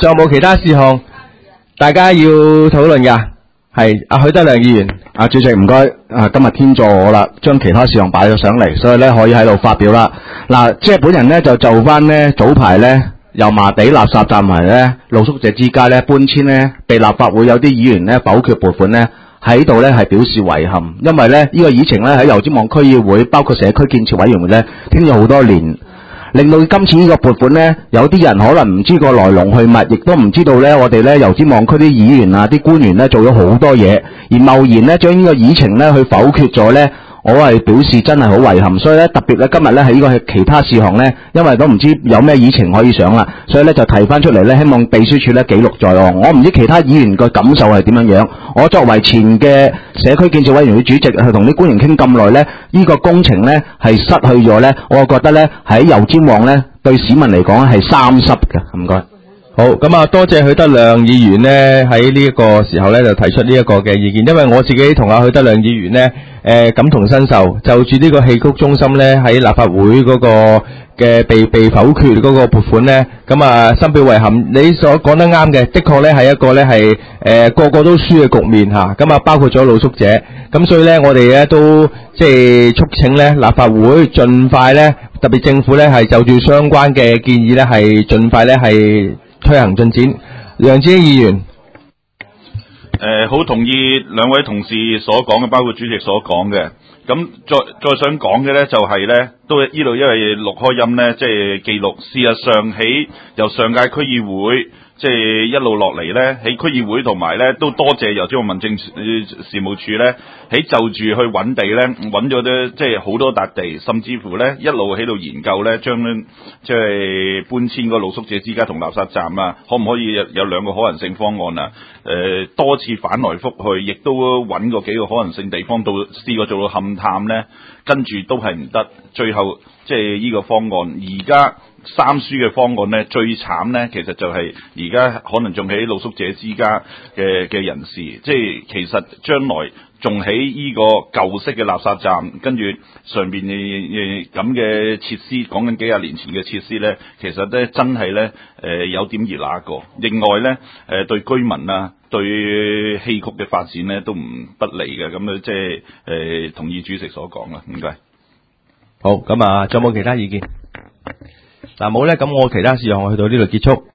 仲有冇其他事項大家要討論㗎？係阿許德亮議員。 主席唔該，今日天助我啦，將其他事項擺咗上嚟，所以咧可以喺度發表啦。嗱，即係本人咧就翻咧早排咧油麻地垃圾站同埋咧露宿者之家咧搬遷咧，被立法會有啲議員咧否決撥款咧，喺度咧係表示遺憾，因為咧呢個議程咧喺油尖旺區議會包括社區建設委員會咧傾咗好多年。令到今次呢個撥款呢，有啲人可能唔知個來龍去脈，亦都唔知道呢，我哋呢油尖旺區啲議員啊、啲官員呢做咗好多嘢，而貿然呢將呢個議程呢去否決咗呢，我係表示真係好遺憾。所以呢，特別呢今日呢喺呢個其他事項呢，因為都唔知有咩議程可以上啦，所以呢就提翻出嚟呢，希望秘書處呢記錄在案。我唔知其他議員嘅感受係點樣樣。我作為前嘅社區建設委員會主席，去同啲官員傾咁耐呢，呢個工程呢係失去咗呢，我覺得呢喺油尖旺呢對市民嚟講係三濕嘅。唔該。 好，咁啊，多謝許德亮議員呢喺呢一個時候呢就提出呢一個嘅意見，因為我自己同阿許德亮議員呢感同身受，就住呢個戲曲中心呢喺立法會嗰個嘅被否決嗰個撥款呢，咁啊深表遺憾。你所講得啱嘅，的確呢係一個呢係個個都輸嘅局面吓，咁啊包括咗露宿者，咁所以呢我哋呢都即係促請呢立法會盡快呢，特別政府呢係就住相關嘅建議呢係盡快呢係推行進展。梁志英議員。 好同意兩位同事所講嘅，包括主席所講嘅。咁再想講嘅咧，就係咧，都呢度因為錄開音咧，即係記錄。事實上喺由上屆區議會即係一路落嚟咧，喺區議會同埋咧都多謝油尖旺民政事務處咧，喺就住去揾地咧，揾咗啲即係好多笪地，甚至乎咧一路喺度研究咧，將即係搬遷個露宿者之家同垃圾站啊，可唔可以有兩個可能性方案啊？多次反來覆去，亦都揾過幾個可能性地方，到試過做到勘探咧，跟住都係唔得，最後即係呢個方案，而家三輸嘅方案咧，最慘咧，其實就係而家可能仲喺露宿者之家嘅人士，即係其實將來仲喺呢個舊式嘅垃圾站，跟住上邊咁嘅設施，講緊幾廿年前嘅設施咧，其實咧真係咧有點熱辣過。另外咧對居民啊，對戲曲嘅發展咧都唔不利嘅，咁即係同意主席所講啦，唔該。 好，咁啊，仲有冇其他意見？嗱，冇咧，咁我其他事項我去到呢度結束。